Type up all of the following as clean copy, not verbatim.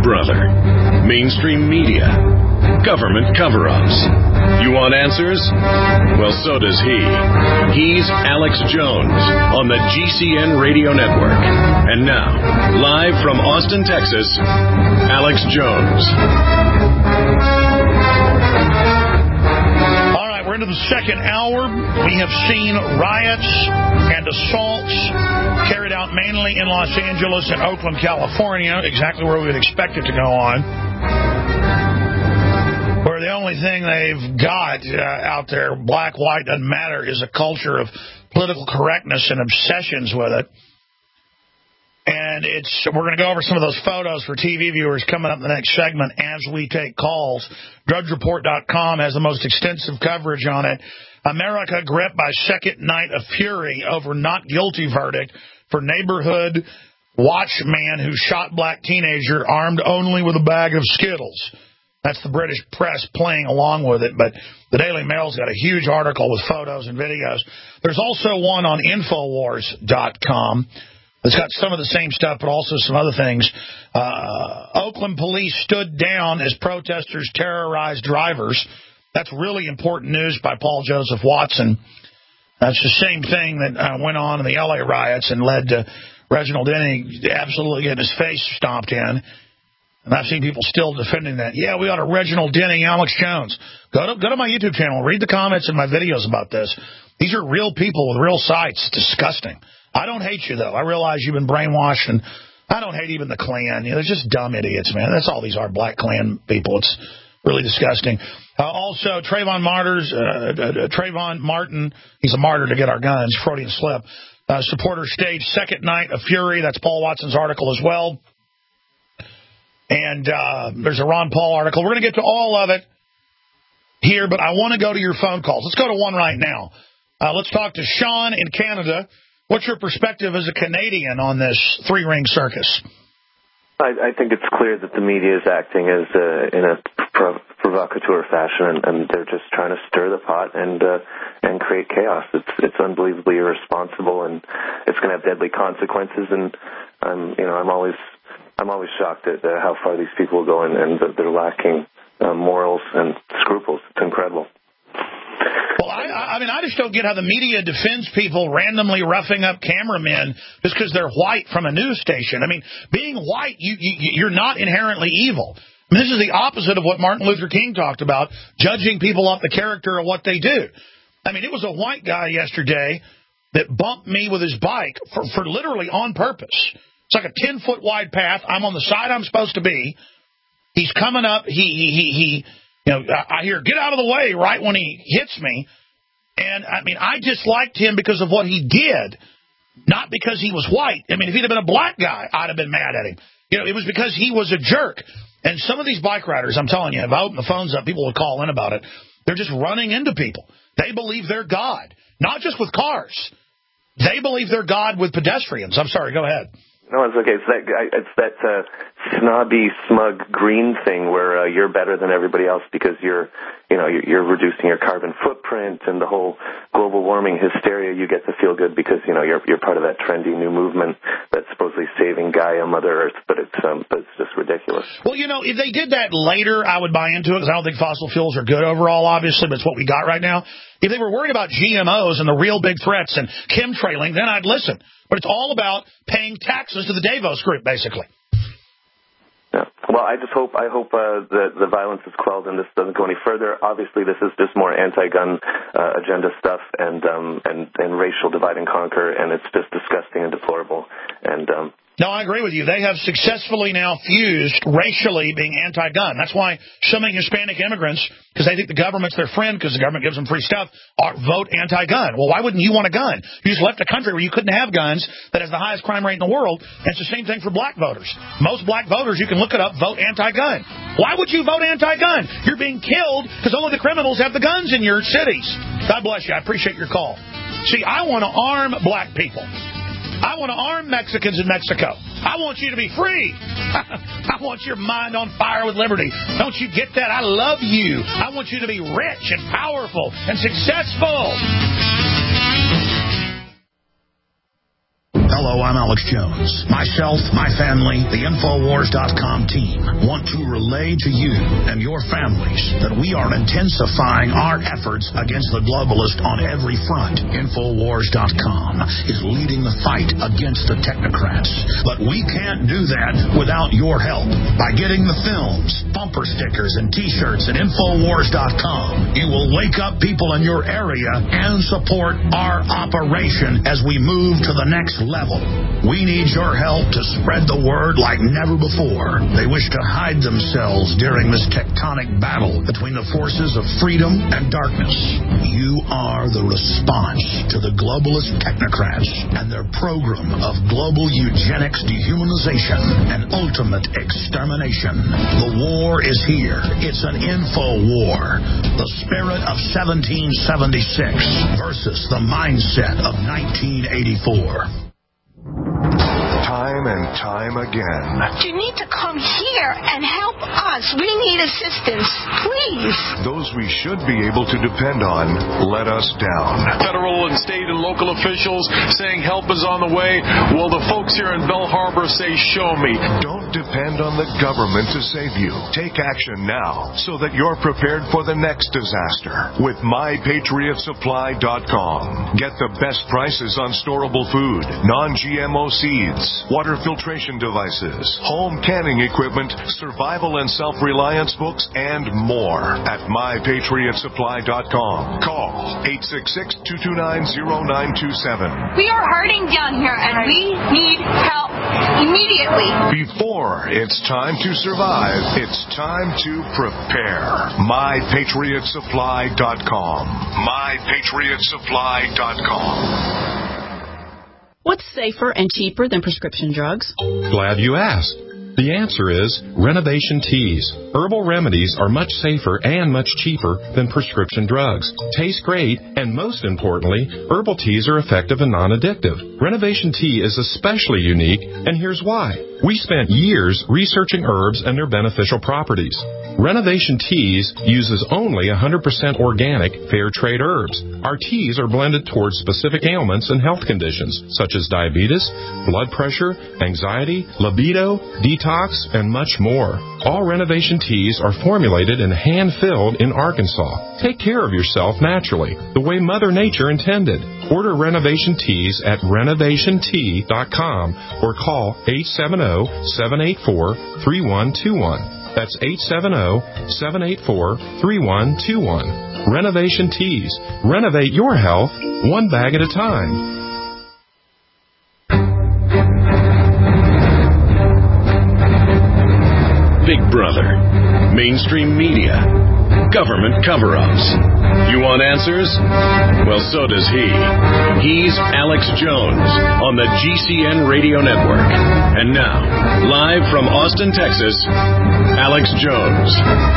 brother? Mainstream media? Government cover-ups? You want answers? Well, so does he. He's Alex Jones on the GCN Radio Network. And now, live from Austin, Texas, Alex Jones. All right, we're into the second hour. We have seen riots and assaults carried out mainly in Los Angeles and Oakland, California, exactly where we would expect it to go on. Where the only thing they've got out there, black, white, doesn't matter, is a culture of political correctness and obsessions with it. And we're going to go over some of those photos for TV viewers coming up in the next segment as we take calls. DrudgeReport.com has the most extensive coverage on it. America gripped by second night of fury over not guilty verdict for neighborhood watchman who shot black teenager armed only with a bag of Skittles. That's the British press playing along with it, but the Daily Mail's got a huge article with photos and videos. There's also one on Infowars.com. It's got some of the same stuff, but also some other things. Oakland police stood down as protesters terrorized drivers. That's really important news by Paul Joseph Watson. That's the same thing that went on in the L.A. riots and led to Reginald Denny absolutely getting his face stomped in. And I've seen people still defending that. Yeah, we ought to Reginald Denny, Alex Jones. Go to my YouTube channel. Read the comments in my videos about this. These are real people with real sites. It's disgusting. I don't hate you, though. I realize you've been brainwashed, and I don't hate even the Klan. They're just dumb idiots, man. That's all these are, black Klan people. It's really disgusting. Also, Trayvon Martin, he's a martyr to get our guns, Freudian slip. Supporters staged second night of fury. That's Paul Watson's article as well. And there's a Ron Paul article. We're going to get to all of it here, but I want to go to your phone calls. Let's go to one right now. Let's talk to Sean in Canada. What's your perspective as a Canadian on this three-ring circus? I think it's clear that the media is acting as in a provocateur fashion, and they're just trying to stir the pot and create chaos. It's unbelievably irresponsible, and it's going to have deadly consequences. And I'm always shocked at how far these people go, and that they're lacking morals and scruples. It's incredible. Well, I just don't get how the media defends people randomly roughing up cameramen just because they're white from a news station. I mean, being white, you're not inherently evil. I mean, this is the opposite of what Martin Luther King talked about, judging people off the character of what they do. I mean, it was a white guy yesterday that bumped me with his bike for literally on purpose. It's like a 10-foot wide path. I'm on the side I'm supposed to be. He's coming up. I hear, get out of the way right when he hits me. And, I mean, I disliked him because of what he did, not because he was white. I mean, if he'd have been a black guy, I'd have been mad at him. It was because he was a jerk. And some of these bike riders, I'm telling you, if I open the phones up, people will call in about it. They're just running into people. They believe they're God, not just with cars. They believe they're God with pedestrians. I'm sorry, go ahead. No, it's okay. It's that snobby, smug green thing where you're better than everybody else because you're reducing your carbon footprint and the whole global warming hysteria. You get to feel good because you're part of that trendy new movement that's supposedly saving Gaia, Mother Earth, but it's just ridiculous. Well, if they did that later, I would buy into it because I don't think fossil fuels are good overall, obviously, but it's what we got right now. If they were worried about GMOs and the real big threats and chemtrailing, then I'd listen. But it's all about paying taxes to the Davos group, basically. Yeah. Well, I hope the violence is quelled and this doesn't go any further. Obviously, this is just more anti-gun agenda stuff and racial divide and conquer, and it's just disgusting and deplorable. And no, I agree with you. They have successfully now fused racially being anti-gun. That's why so many Hispanic immigrants, because they think the government's their friend because the government gives them free stuff, vote anti-gun. Well, why wouldn't you want a gun? You just left a country where you couldn't have guns that has the highest crime rate in the world, and it's the same thing for black voters. Most black voters, you can look it up, vote anti-gun. Why would you vote anti-gun? You're being killed because only the criminals have the guns in your cities. God bless you. I appreciate your call. See, I want to arm black people. I want to arm Mexicans in Mexico. I want you to be free. I want your mind on fire with liberty. Don't you get that? I love you. I want you to be rich and powerful and successful. Hello, I'm Alex Jones. Myself, my family, the Infowars.com team want to relay to you and your families that we are intensifying our efforts against the globalist on every front. Infowars.com is leading the fight against the technocrats. But we can't do that without your help. By getting the films, bumper stickers, and T-shirts at Infowars.com, you will wake up people in your area and support our operation as we move to the next level. We need your help to spread the word like never before. They wish to hide themselves during this tectonic battle between the forces of freedom and darkness. You are the response to the globalist technocrats and their program of global eugenics, dehumanization, and ultimate extermination. The war is here. It's an info war. The spirit of 1776 versus the mindset of 1984. Time and time again. You need to come here and help us. We need assistance, please. Those we should be able to depend on let us down. Federal and state and local officials saying help is on the way. Well, the folks here in Belle Harbor say, show me. Don't depend on the government to save you. Take action now so that you're prepared for the next disaster with MyPatriotSupply.com. Get the best prices on storable food, non-GMO seeds, water filtration devices, home canning equipment, survival and self-reliance books, and more at MyPatriotSupply.com. Call 866-229-0927. We are hurting down here, and we need help immediately. Before it's time to survive, it's time to prepare. MyPatriotSupply.com. MyPatriotSupply.com. What's safer and cheaper than prescription drugs? Glad you asked. The answer is Renovation Teas. Herbal remedies are much safer and much cheaper than prescription drugs. Taste great, and most importantly, herbal teas are effective and non-addictive. Renovation Tea is especially unique, and here's why. We spent years researching herbs and their beneficial properties. Renovation Teas uses only 100% organic, fair trade herbs. Our teas are blended towards specific ailments and health conditions, such as diabetes, blood pressure, anxiety, libido, detox, and much more. All Renovation Teas are formulated and hand-filled in Arkansas. Take care of yourself naturally, the way Mother Nature intended. Order Renovation Teas at renovationtea.com or call 870-784-3121. That's 870-784-3121. Renovation Teas. Renovate your health one bag at a time. Big Brother, mainstream media, government cover-ups. You want answers? Well, so does he. He's Alex Jones on the GCN Radio Network. And now, live from Austin, Texas, Alex Jones.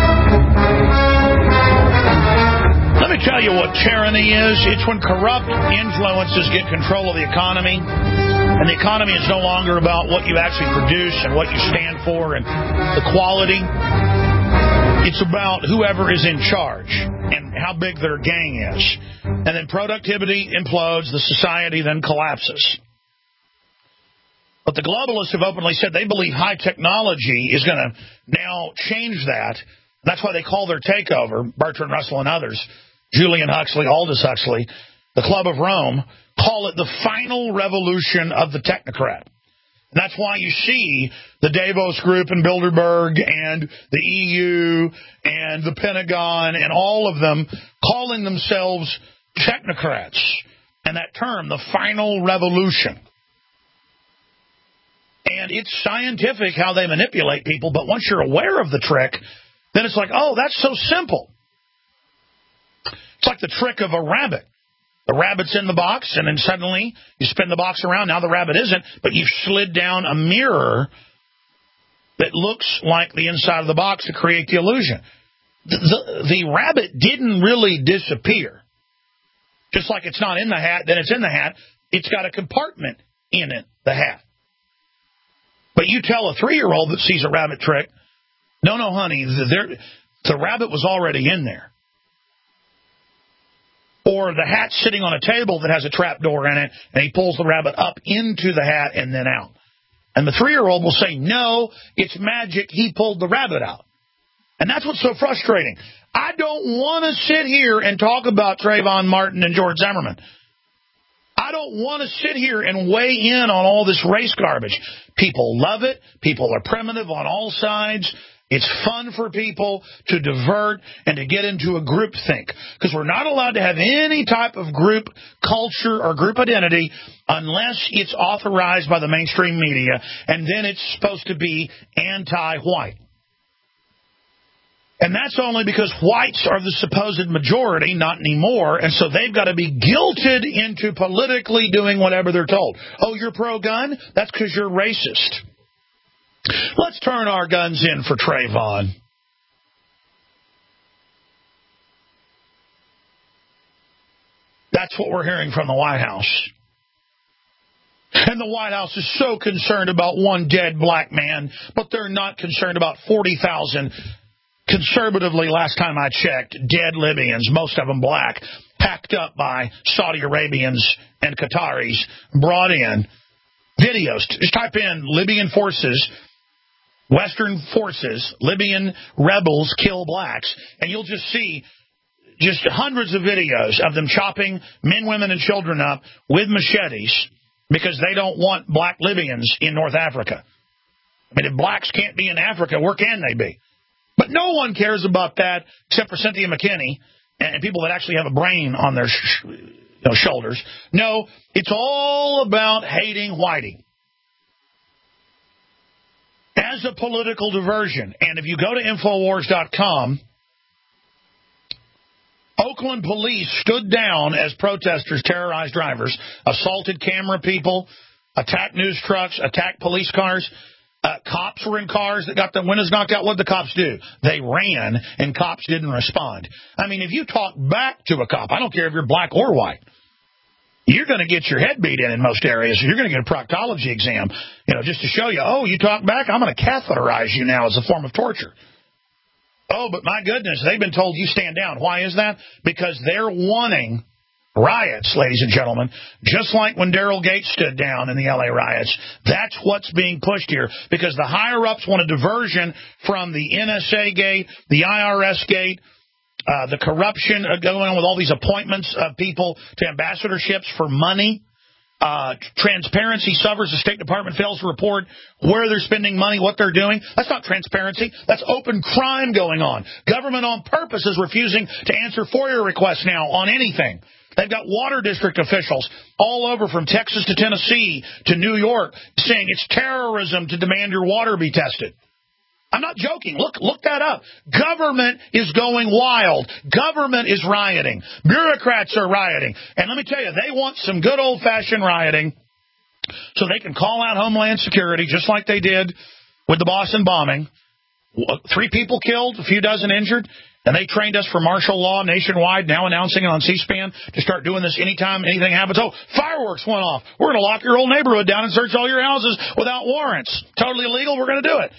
Let me tell you what tyranny is. It's when corrupt influences get control of the economy, and the economy is no longer about what you actually produce and what you stand for and the quality. It's about whoever is in charge and how big their gang is. And then productivity implodes, the society then collapses. But the globalists have openly said they believe high technology is going to now change that. That's why they call their takeover, Bertrand Russell and others, Julian Huxley, Aldous Huxley, the Club of Rome, call it the final revolution of the technocrat. And that's why you see the Davos Group in Bilderberg and the EU and the Pentagon and all of them calling themselves technocrats. And that term, the final revolution. And it's scientific how they manipulate people, but once you're aware of the trick, then it's like, oh, that's so simple. It's like the trick of a rabbit. The rabbit's in the box, and then suddenly you spin the box around. Now the rabbit isn't, but you've slid down a mirror that looks like the inside of the box to create the illusion. The rabbit didn't really disappear. Just like it's not in the hat, then it's in the hat. It's got a compartment in it, the hat. But you tell a 3-year-old that sees a rabbit trick, no, honey, the rabbit was already in there. Or the hat sitting on a table that has a trap door in it, and he pulls the rabbit up into the hat and then out. And the 3-year-old will say, no, it's magic, he pulled the rabbit out. And that's what's so frustrating. I don't want to sit here and talk about Trayvon Martin and George Zimmerman. I don't want to sit here and weigh in on all this race garbage. People love it. People are primitive on all sides. It's fun for people to divert and to get into a group think, because we're not allowed to have any type of group culture or group identity unless it's authorized by the mainstream media, and then it's supposed to be anti-white. And that's only because whites are the supposed majority, not anymore, and so they've got to be guilted into politically doing whatever they're told. Oh, you're pro-gun? That's because you're racist. Let's turn our guns in for Trayvon. That's what we're hearing from the White House. And the White House is so concerned about one dead black man, but they're not concerned about 40,000, conservatively, last time I checked, dead Libyans, most of them black, packed up by Saudi Arabians and Qataris, brought in. Videos. Just type in Libyan forces, Western forces, Libyan rebels kill blacks, and you'll just see just hundreds of videos of them chopping men, women, and children up with machetes because they don't want black Libyans in North Africa. I mean, if blacks can't be in Africa, where can they be? But no one cares about that except for Cynthia McKinney and people that actually have a brain on their shoulders. No, it's all about hating whitey as a political diversion. And if you go to Infowars.com, Oakland police stood down as protesters terrorized drivers, assaulted camera people, attacked news trucks, attacked police cars. Cops were in cars that got the windows knocked out. What did the cops do? They ran, and cops didn't respond. I mean, if you talk back to a cop, I don't care if you're black or white, you're going to get your head beat in most areas. You're going to get a proctology exam, just to show you, oh, you talk back, I'm going to catheterize you now as a form of torture. Oh, but my goodness, they've been told you stand down. Why is that? Because they're wanting riots, ladies and gentlemen, just like when Daryl Gates stood down in the L.A. riots. That's what's being pushed here, because the higher-ups want a diversion from the NSA gate, the IRS gate, the corruption going on with all these appointments of people to ambassadorships for money. Transparency suffers. The State Department fails to report where they're spending money, what they're doing. That's not transparency. That's open crime going on. Government on purpose is refusing to answer FOIA requests now on anything. They've got water district officials all over from Texas to Tennessee to New York saying it's terrorism to demand your water be tested. I'm not joking. Look that up. Government is going wild. Government is rioting. Bureaucrats are rioting. And let me tell you, they want some good old-fashioned rioting so they can call out Homeland Security, just like they did with the Boston bombing. 3 people killed, a few dozen injured. And they trained us for martial law nationwide, now announcing it on C-SPAN to start doing this anytime anything happens. Oh, fireworks went off. We're going to lock your whole neighborhood down and search all your houses without warrants. Totally illegal. We're going to do it.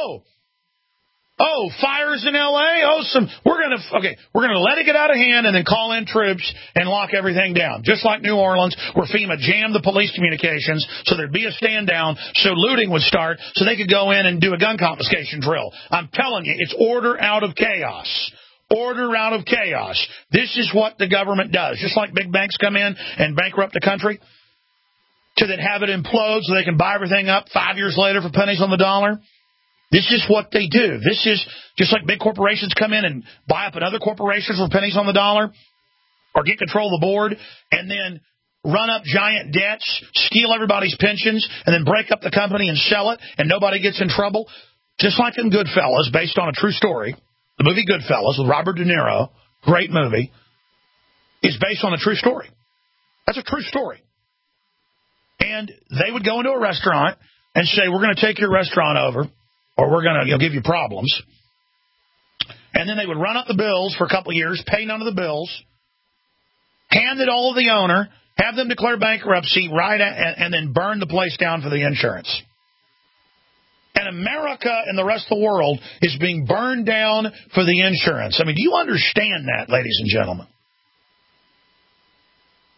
Oh, fires in L.A.? We're going to let it get out of hand and then call in troops and lock everything down. Just like New Orleans, where FEMA jammed the police communications so there'd be a stand down, so looting would start, so they could go in and do a gun confiscation drill. I'm telling you, it's order out of chaos. Order out of chaos. This is what the government does. Just like big banks come in and bankrupt the country to then have it implode so they can buy everything up 5 years later for pennies on the dollar. This is what they do. This is just like big corporations come in and buy up another corporation for pennies on the dollar or get control of the board and then run up giant debts, steal everybody's pensions, and then break up the company and sell it, and nobody gets in trouble. Just like in Goodfellas, based on a true story, the movie Goodfellas with Robert De Niro, great movie, is based on a true story. That's a true story. And they would go into a restaurant and say, we're going to take your restaurant over, or we're going to give you problems. And then they would run up the bills for a couple of years, pay none of the bills, hand it all to the owner, have them declare bankruptcy, and then burn the place down for the insurance. And America and the rest of the world is being burned down for the insurance. I mean, do you understand that, ladies and gentlemen?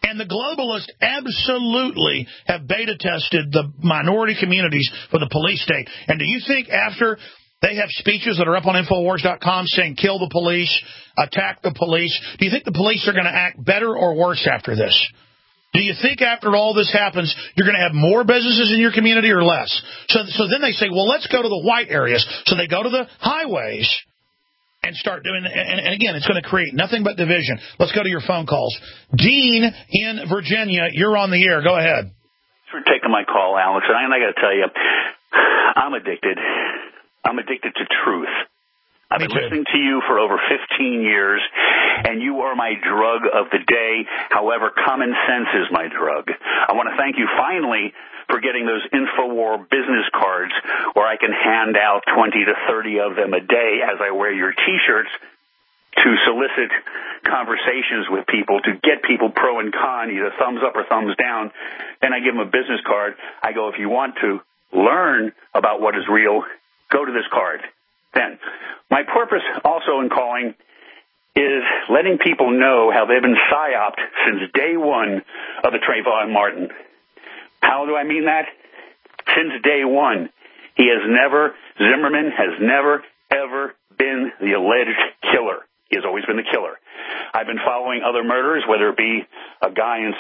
And the globalists absolutely have beta tested the minority communities for the police state. And do you think after they have speeches that are up on Infowars.com saying kill the police, attack the police, do you think the police are going to act better or worse after this? Do you think after all this happens, you're going to have more businesses in your community or less? So then they say, well, let's go to the white areas. So they go to the highways and start doing, and again, it's going to create nothing but division. Let's go to your phone calls. Dean in Virginia, you're on the air. Go ahead. Thanks for taking my call, Alex. And I got to tell you, I'm addicted. I'm addicted to truth. I've been listening to you for over 15 years, and you are my drug of the day. However, common sense is my drug. I want to thank you finally for getting those InfoWar business cards where I can hand out 20 to 30 of them a day as I wear your T-shirts to solicit conversations with people, to get people pro and con, either thumbs up or thumbs down. Then I give them a business card. I go, if you want to learn about what is real, go to this card. Then, my purpose also in calling is letting people know how they've been psyoped since day one of the Trayvon Martin. How do I mean that? Since day one, Zimmerman has never, ever been the alleged killer. He has always been the killer. I've been following other murders, whether it be a guy in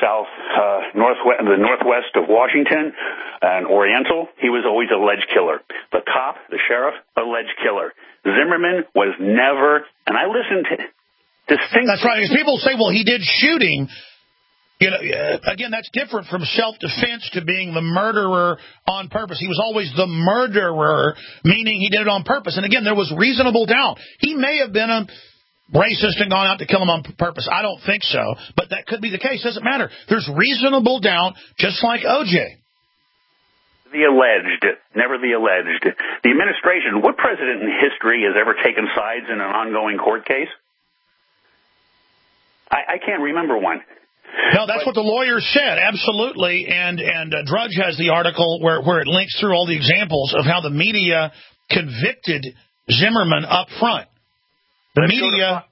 the northwest of Washington, an Oriental. He was always an alleged killer. The cop, the sheriff, alleged killer. Zimmerman was never, and I listened to distinctly. That's right. Because people say, well, he did shooting. You know, again, that's different from self-defense to being the murderer on purpose. He was always the murderer, meaning he did it on purpose. And again, there was reasonable doubt. He may have been a racist and gone out to kill him on purpose. I don't think so, but that could be the case. Doesn't matter. There's reasonable doubt, just like O.J. The alleged, never the alleged. The administration, what president in history has ever taken sides in an ongoing court case? I can't remember one. No, that's what the lawyer said, absolutely. And Drudge has the article where it links through all the examples of how the media convicted Zimmerman up front. Let's go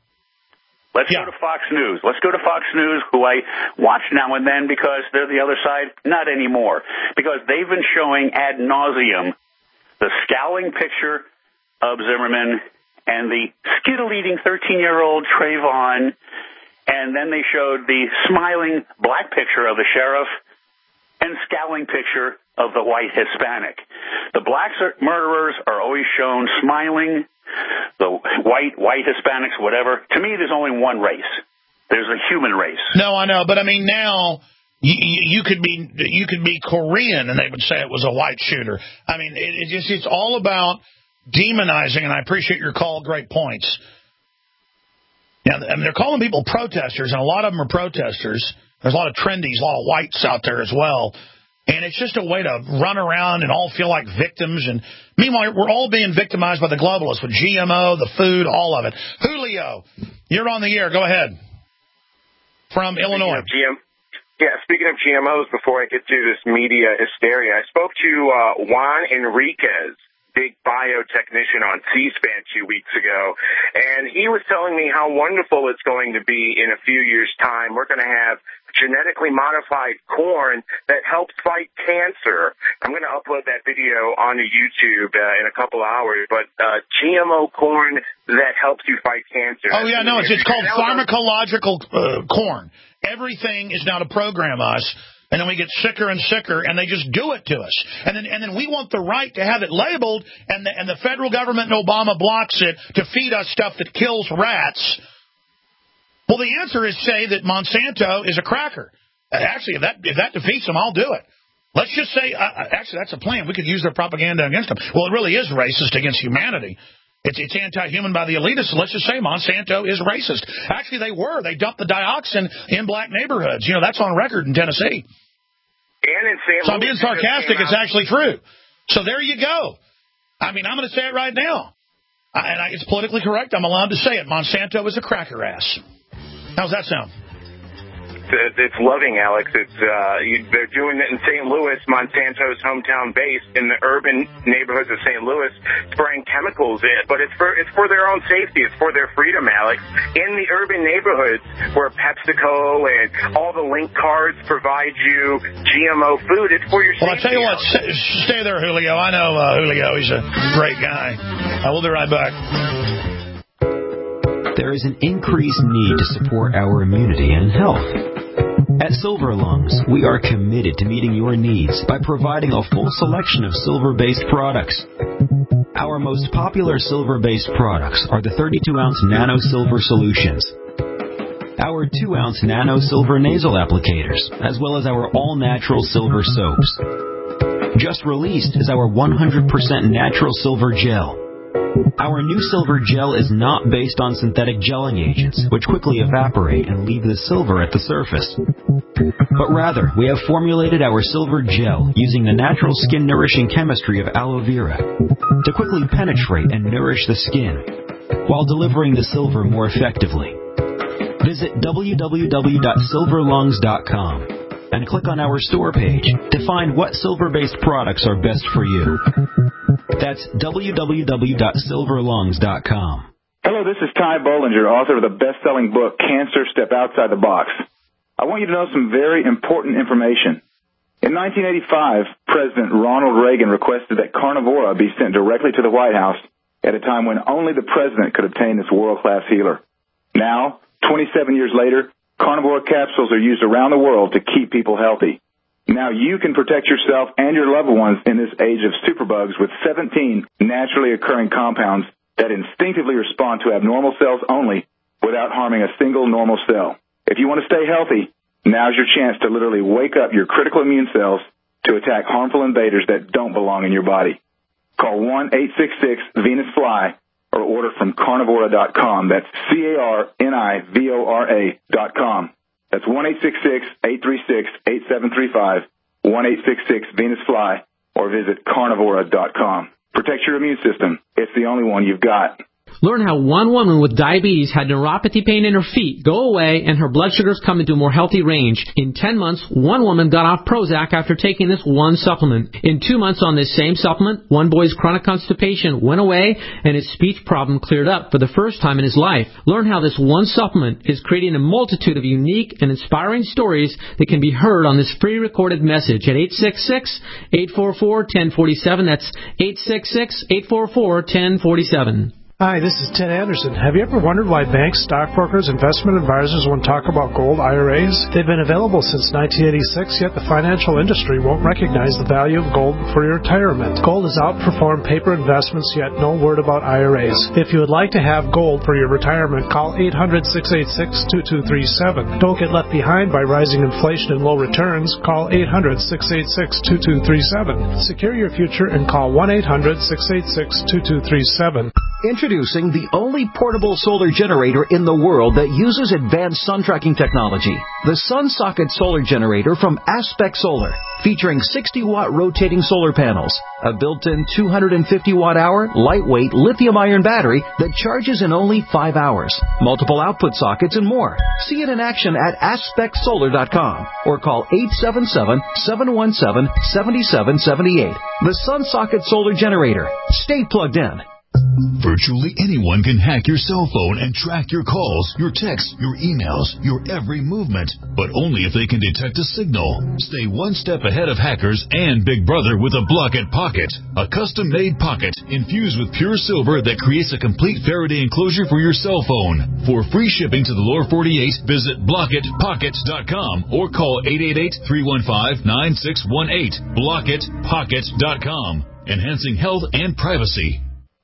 to Fox News. Let's go to Fox News, who I watch now and then because they're the other side. Not anymore, because they've been showing ad nauseum the scowling picture of Zimmerman and the skittle-eating 13-year-old Trayvon, and then they showed the smiling black picture of the sheriff and scowling picture of the white Hispanic. The black murderers are always shown smiling. The white Hispanics, whatever. To me, there's only one race. There's a human race. No, I know, but I mean now you could be Korean and they would say it was a white shooter. I mean, it's all about demonizing. And I appreciate your call. Great points. Yeah, I mean, they're calling people protesters, and a lot of them are protesters. There's a lot of trendies, a lot of whites out there as well. And it's just a way to run around and all feel like victims. And meanwhile, we're all being victimized by the globalists with GMO, the food, all of it. Julio, you're on the air. Go ahead. From Illinois. Speaking of GMOs, before I get to this media hysteria, I spoke to Juan Enriquez, big biotechnician on C-SPAN 2 weeks ago, and he was telling me how wonderful it's going to be in a few years' time. We're going to have genetically modified corn that helps fight cancer. I'm going to upload that video onto YouTube in a couple hours, but GMO corn that helps you fight cancer. Oh, yeah, no, it's called pharmacological corn. Everything is now to program us. And then we get sicker and sicker, and they just do it to us. And then we want the right to have it labeled, and the federal government and Obama blocks it to feed us stuff that kills rats. Well, the answer is say that Monsanto is a cracker. Actually, if that defeats them, I'll do it. Let's just say, actually, that's a plan. We could use their propaganda against them. Well, it really is racist against humanity. It's anti-human by the elitists, so let's just say Monsanto is racist. Actually, they were. They dumped the dioxin in black neighborhoods. You know, that's on record in Tennessee. And in St. Louis, so I'm being sarcastic. It's actually true. So there you go. I mean, I'm going to say it right now. It's politically correct. I'm allowed to say it. Monsanto is a cracker ass. How's that sound? it's loving, Alex. They're doing it in St. Louis, Monsanto's hometown base, in the urban neighborhoods of St. Louis, spraying chemicals in. But it's for their own safety. It's for their freedom, Alex. In the urban neighborhoods where PepsiCo and all the link cards provide you GMO food, it's for your safety. Well, I'll tell you what, stay there, Julio. I know Julio. He's a great guy. We'll be right back. There is an increased need to support our immunity and health. At Silver Lungs, we are committed to meeting your needs by providing a full selection of silver-based products. Our most popular silver-based products are the 32-ounce Nano Silver Solutions, our 2-ounce Nano Silver Nasal Applicators, as well as our all-natural silver soaps. Just released is our 100% natural silver gel. Our new silver gel is not based on synthetic gelling agents, which quickly evaporate and leave the silver at the surface. But rather, we have formulated our silver gel using the natural skin-nourishing chemistry of aloe vera to quickly penetrate and nourish the skin, while delivering the silver more effectively. Visit www.silverlungs.com and click on our store page to find what silver-based products are best for you. That's www.silverlungs.com. Hello, this is Ty Bollinger, author of the best-selling book, Cancer, Step Outside the Box. I want you to know some very important information. In 1985, President Ronald Reagan requested that Carnivora be sent directly to the White House at a time when only the president could obtain this world-class healer. Now, 27 years later, Carnivora capsules are used around the world to keep people healthy. Now you can protect yourself and your loved ones in this age of superbugs with 17 naturally occurring compounds that instinctively respond to abnormal cells only without harming a single normal cell. If you want to stay healthy, now's your chance to literally wake up your critical immune cells to attack harmful invaders that don't belong in your body. Call 1-866-VENUS-FLY or order from Carnivora.com. That's Carnivora.com. That's 1-866-836-8735, 1-866-VENUS-FLY, or visit Carnivora.com. Protect your immune system. It's the only one you've got. Learn how one woman with diabetes had neuropathy pain in her feet go away and her blood sugars come into a more healthy range. In 10 months, one woman got off Prozac after taking this one supplement. In 2 months on this same supplement, one boy's chronic constipation went away and his speech problem cleared up for the first time in his life. Learn how this one supplement is creating a multitude of unique and inspiring stories that can be heard on this free recorded message at 866-844-1047. That's 866-844-1047. Hi, this is Ted Anderson. Have you ever wondered why banks, stockbrokers, investment advisors won't talk about gold IRAs? They've been available since 1986, yet the financial industry won't recognize the value of gold for your retirement. Gold has outperformed paper investments, yet no word about IRAs. If you would like to have gold for your retirement, call 800-686-2237. Don't get left behind by rising inflation and low returns. Call 800-686-2237. Secure your future and call 1-800-686-2237. Introducing the only portable solar generator in the world that uses advanced sun tracking technology. The SunSocket Solar Generator from Aspect Solar, featuring 60-watt rotating solar panels, a built-in 250-watt-hour lightweight lithium-ion battery that charges in only 5 hours, multiple output sockets, and more. See it in action at AspectSolar.com or call 877-717-7778. The SunSocket Solar Generator. Stay plugged in. Virtually anyone can hack your cell phone and track your calls, your texts, your emails, your every movement, but only if they can detect a signal. Stay one step ahead of hackers and Big Brother with a Blockit Pocket, a custom-made pocket infused with pure silver that creates a complete Faraday enclosure for your cell phone. For free shipping to the lower 48, visit BlockitPockets.com or call 888-315-9618. BlockitPockets.com, enhancing health and privacy.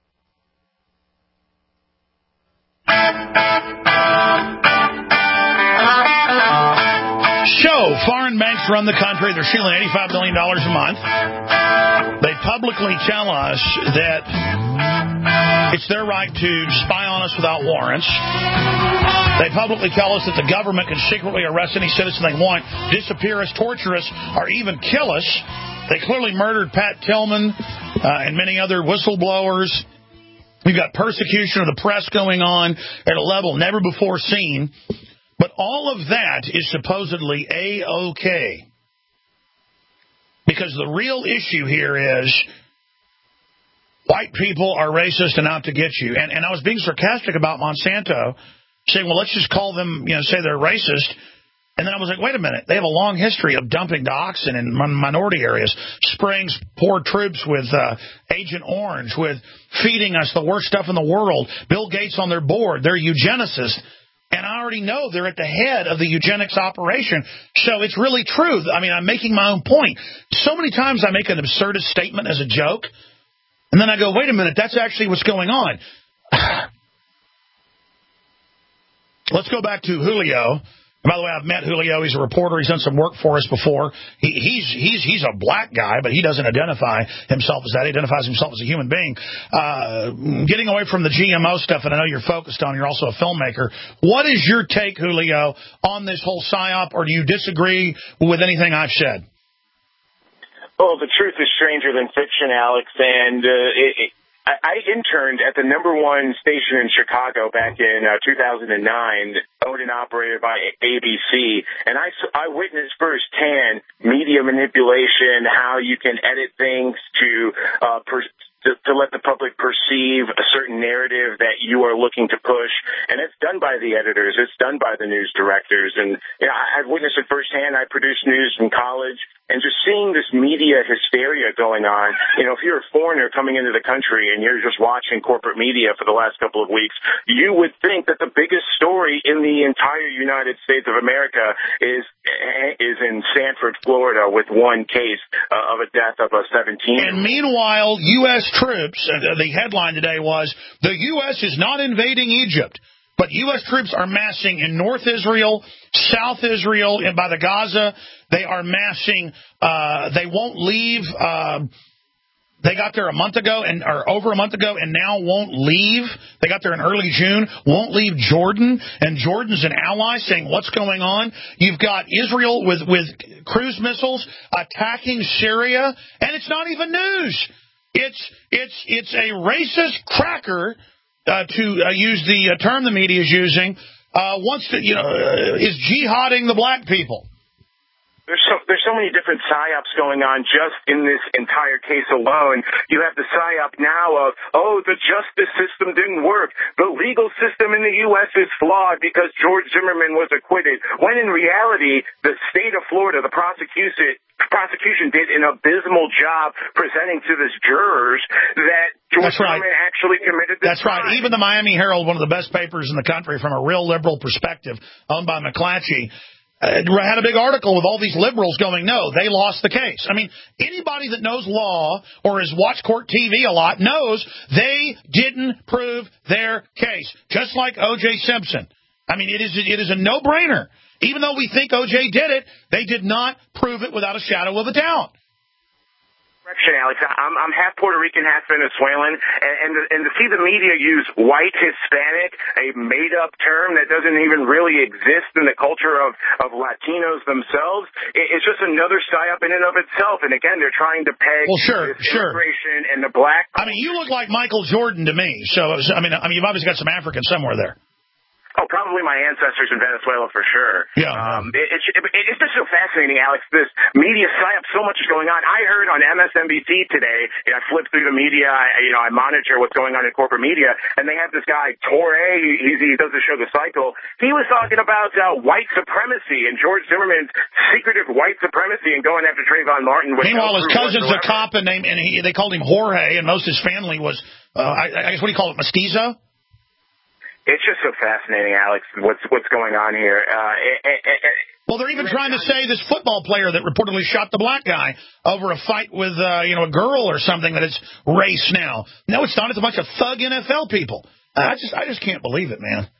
Foreign banks run the country. They're stealing $85 billion a month. They publicly tell us that it's their right to spy on us without warrants. They publicly tell us that the government can secretly arrest any citizen they want, disappear us, torture us, or even kill us. They clearly murdered Pat Tillman and many other whistleblowers. We've got persecution of the press going on at a level never before seen. But all of that is supposedly A-OK. Because the real issue here is white people are racist and out to get you. And I was being sarcastic about Monsanto, saying, well, let's just call them, say they're racist. And then I was like, wait a minute. They have a long history of dumping dioxin in minority areas, spraying poor troops with Agent Orange, with feeding us the worst stuff in the world. Bill Gates on their board. They're eugenicists. And I already know they're at the head of the eugenics operation. So it's really true. I mean, I'm making my own point. So many times I make an absurdist statement as a joke. And then I go, wait a minute, that's actually what's going on. Let's go back to Julio. By the way, I've met Julio. He's a reporter. He's done some work for us before. He's a black guy, but he doesn't identify himself as that. He identifies himself as a human being. Getting away from the GMO stuff, and I know you're focused on, you're also a filmmaker. What is your take, Julio, on this whole PSYOP, or do you disagree with anything I've said? Well, the truth is stranger than fiction, Alex, and I interned at the #1 station in Chicago back in 2009, owned and operated by ABC, and I witnessed firsthand media manipulation, how you can edit things to let the public perceive a certain narrative that you are looking to push. And it's done by the editors. It's done by the news directors. And I've witnessed it firsthand. I produced news in college. And just seeing this media hysteria going on, if you're a foreigner coming into the country and you're just watching corporate media for the last couple of weeks, you would think that the biggest story in the entire United States of America is in Sanford, Florida, with one case of a death of a 17-year-old. And meanwhile, U.S. troops, the headline today was, the U.S. is not invading Egypt, but U.S. troops are massing in North Israel, South Israel, and by the Gaza. They are massing. They won't leave. They got there a month ago, or over a month ago, and now won't leave. They got there in early June, won't leave Jordan, and Jordan's an ally saying, what's going on? You've got Israel with cruise missiles attacking Syria, and it's not even news. It's a racist cracker, to use the term the media is using, is jihading the black people. There's so many different PSYOPs going on just in this entire case alone. You have the PSYOP now of, the justice system didn't work. The legal system in the U.S. is flawed because George Zimmerman was acquitted. When in reality, the state of Florida, the prosecution did an abysmal job presenting to the jurors that George Zimmerman actually committed this crime. Right. Even the Miami Herald, one of the best papers in the country from a real liberal perspective, owned by McClatchy, had a big article with all these liberals going, no, they lost the case. I mean, anybody that knows law or has watched court TV a lot knows they didn't prove their case, just like O.J. Simpson. I mean, it is a no-brainer. Even though we think O.J. did it, they did not prove it without a shadow of a doubt. Alex, I'm half Puerto Rican, half Venezuelan, and to see the media use white Hispanic, a made-up term that doesn't even really exist in the culture of Latinos themselves, it's just another PSYOP in and of itself. And again, they're trying to peg immigration and the black. I mean, you look like Michael Jordan to me. So I mean, you've obviously got some African somewhere there. Oh, probably my ancestors in Venezuela for sure. Yeah. It's just so fascinating, Alex. This media PSYOP, so much is going on. I heard on MSNBC today, I flipped through the media, I monitor what's going on in corporate media, and they have this guy, Torre, he does the show The Cycle. He was talking about white supremacy and George Zimmerman's secretive white supremacy and going after Trayvon Martin. Meanwhile, his cousin's a cop, and they called him Jorge, and most of his family was, I guess, what do you call it, mestizo? It's just so fascinating, Alex, what's going on here. Well, they're even trying to say this football player that reportedly shot the black guy over a fight with, a girl or something, that it's race now. No, it's not. It's a bunch of thug NFL people. I just can't believe it, man.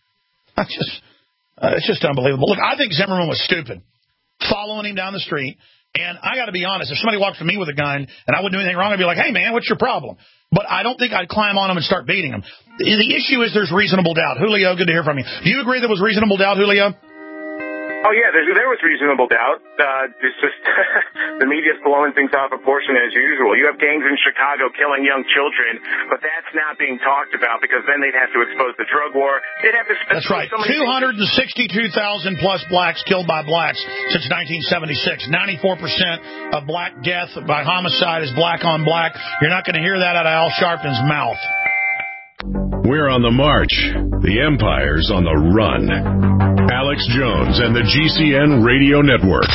It's just unbelievable. Look, I think Zimmerman was stupid, following him down the street. And I got to be honest, if somebody walked to me with a gun and I wouldn't do anything wrong, I'd be like, hey, man, what's your problem? But I don't think I'd climb on him and start beating him. The issue is there's reasonable doubt. Julio, good to hear from you. Do you agree there was reasonable doubt, Julio? Oh, yeah, there was reasonable doubt. It's just the media's blowing things out of proportion as usual. You have gangs in Chicago killing young children, but that's not being talked about because then they'd have to expose the drug war. They'd have to That's right. 262,000 plus blacks killed by blacks since 1976. 94% of black death by homicide is black on black. You're not going to hear that out of Al Sharpton's mouth. We're on the march. The empire's on the run. Alex Jones and the GCN Radio Network.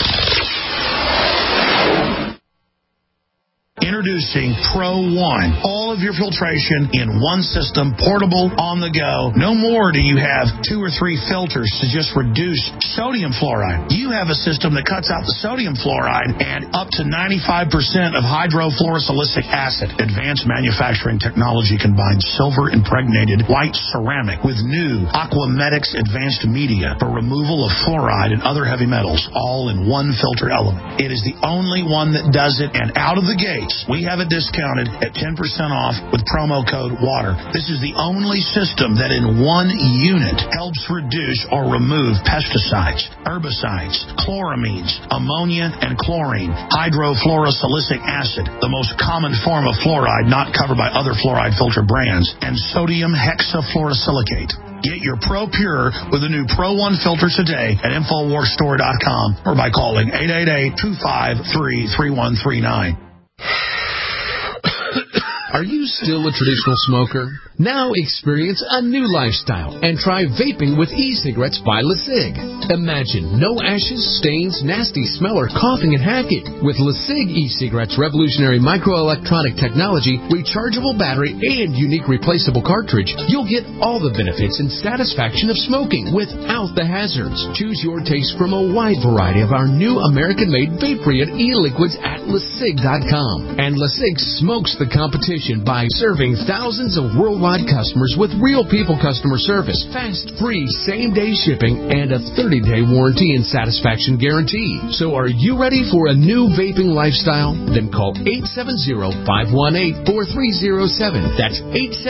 Introducing Pro One. All of your filtration in one system, portable, on the go. No more do you have 2 or 3 filters to just reduce sodium fluoride. You have a system that cuts out the sodium fluoride and up to 95% of hydrofluorosilicic acid. Advanced manufacturing technology combines silver-impregnated white ceramic with new Aquamedics advanced media for removal of fluoride and other heavy metals, all in one filter element. It is the only one that does it, and out of the gates, we have it discounted at 10% off with promo code WATER. This is the only system that in one unit helps reduce or remove pesticides, herbicides, chloramines, ammonia, and chlorine, hydrofluorosilicic acid, the most common form of fluoride not covered by other fluoride filter brands, and sodium hexafluorosilicate. Get your Pro Pure with the new Pro One filter today at InfoWarsStore.com or by calling 888-253-3139. Are you still a traditional smoker? Now experience a new lifestyle and try vaping with e-cigarettes by LeSig. Imagine no ashes, stains, nasty smell, or coughing and hacking. With LeSig e-cigarettes' revolutionary microelectronic technology, rechargeable battery, and unique replaceable cartridge, you'll get all the benefits and satisfaction of smoking without the hazards. Choose your taste from a wide variety of our new American-made vape-free e-liquids at LeSig.com. And LeSig smokes the competition by serving thousands of worldwide customers with real people customer service, fast, free, same-day shipping, and a 30-day warranty and satisfaction guarantee. So are you ready for a new vaping lifestyle? Then call 870-518-4307. That's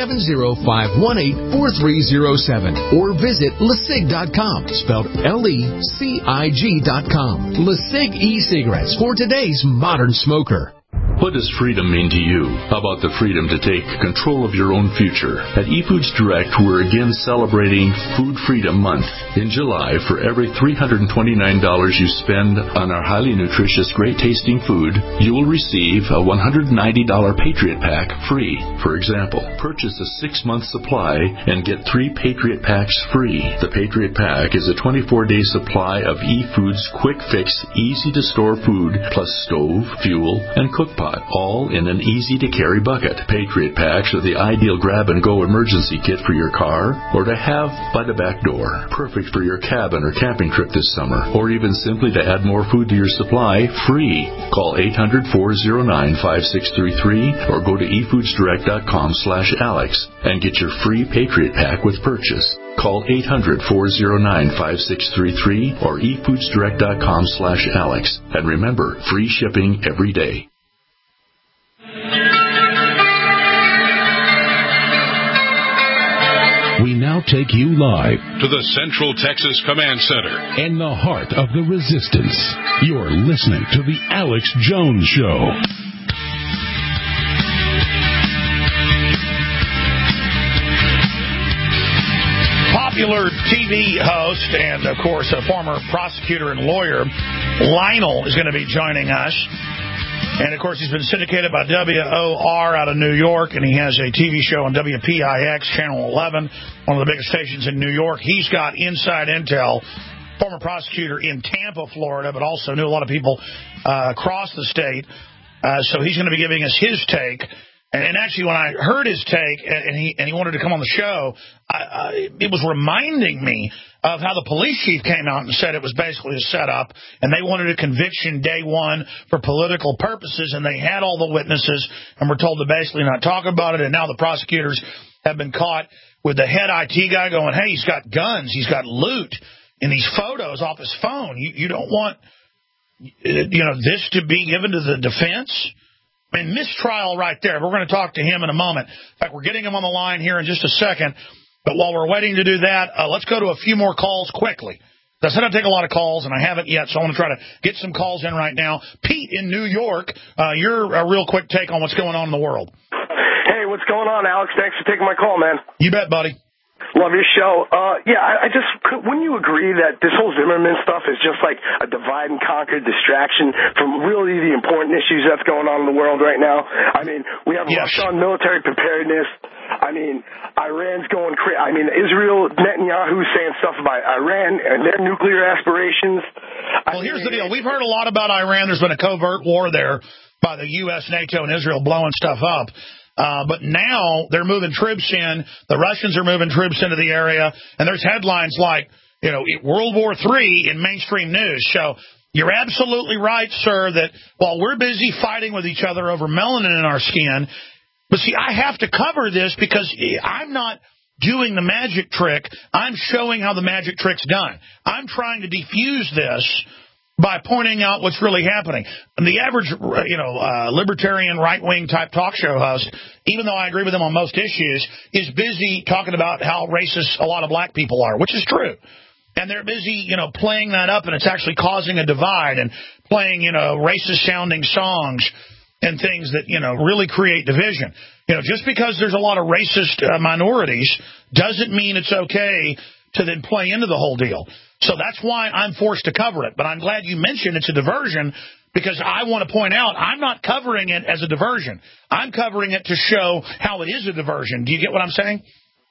870-518-4307. Or visit LeSig.com, spelled LECIG.com. LeSig e-cigarettes for today's modern smoker. What does freedom mean to you? How about the freedom to take control of your own future? At eFoods Direct, we're again celebrating Food Freedom Month. In July, for every $329 you spend on our highly nutritious, great-tasting food, you will receive a $190 Patriot Pack free. For example, purchase a 6-month supply and get 3 Patriot Packs free. The Patriot Pack is a 24-day supply of eFoods quick-fix, easy-to-store food, plus stove, fuel, and cook pot, all in an easy-to-carry bucket. Patriot Packs are the ideal grab-and-go emergency kit for your car or to have by the back door. Perfect for your cabin or camping trip this summer, or even simply to add more food to your supply free. Call 800-409-5633 or go to efoodsdirect.com/Alex and get your free Patriot Pack with purchase. Call 800-409-5633 or efoodsdirect.com/Alex. And remember, free shipping every day. We now take you live to the Central Texas Command Center in the heart of the resistance. You're listening to The Alex Jones Show. Popular TV host and, of course, a former prosecutor and lawyer, Lionel, is going to be joining us. And, of course, he's been syndicated by WOR out of New York, and he has a TV show on WPIX, Channel 11, one of the biggest stations in New York. He's got inside intel, former prosecutor in Tampa, Florida, but also knew a lot of people across the state. So he's going to be giving us his take. And actually, when I heard his take and he wanted to come on the show, it was reminding me of how the police chief came out and said it was basically a setup, and they wanted a conviction day one for political purposes, and they had all the witnesses and were told to basically not talk about it, and now the prosecutors have been caught with the head IT guy going, hey, he's got guns, he's got loot in these photos off his phone. You don't want this to be given to the defense? I mean, mistrial right there. We're going to talk to him in a moment. In fact, we're getting him on the line here in just a second. But while we're waiting to do that, let's go to a few more calls quickly. I said I'd take a lot of calls, and I haven't yet, so I want to try to get some calls in right now. Pete in New York, your real quick take on what's going on in the world. Hey, what's going on, Alex? Thanks for taking my call, man. You bet, buddy. Love your show. Wouldn't you agree that this whole Zimmerman stuff is just like a divide and conquer distraction from really the important issues that's going on in the world right now? I mean, we have Russia on military preparedness. I mean, Iran's going crazy. I mean, Israel, Netanyahu saying stuff about Iran and their nuclear aspirations. Well, here's the deal. We've heard a lot about Iran. There's been a covert war there by the U.S., NATO, and Israel blowing stuff up. But now they're moving troops in. The Russians are moving troops into the area. And there's headlines like, World War III in mainstream news. So you're absolutely right, sir, that while we're busy fighting with each other over melanin in our skin, but see, I have to cover this because I'm not doing the magic trick. I'm showing how the magic trick's done. I'm trying to defuse this by pointing out what's really happening. And the average, libertarian, right-wing type talk show host, even though I agree with them on most issues, is busy talking about how racist a lot of black people are, which is true. And they're busy, playing that up, and it's actually causing a divide and playing, racist-sounding songs and things that, really create division. Just because there's a lot of racist minorities doesn't mean it's okay to then play into the whole deal. So that's why I'm forced to cover it. But I'm glad you mentioned it's a diversion, because I want to point out I'm not covering it as a diversion. I'm covering it to show how it is a diversion. Do you get what I'm saying?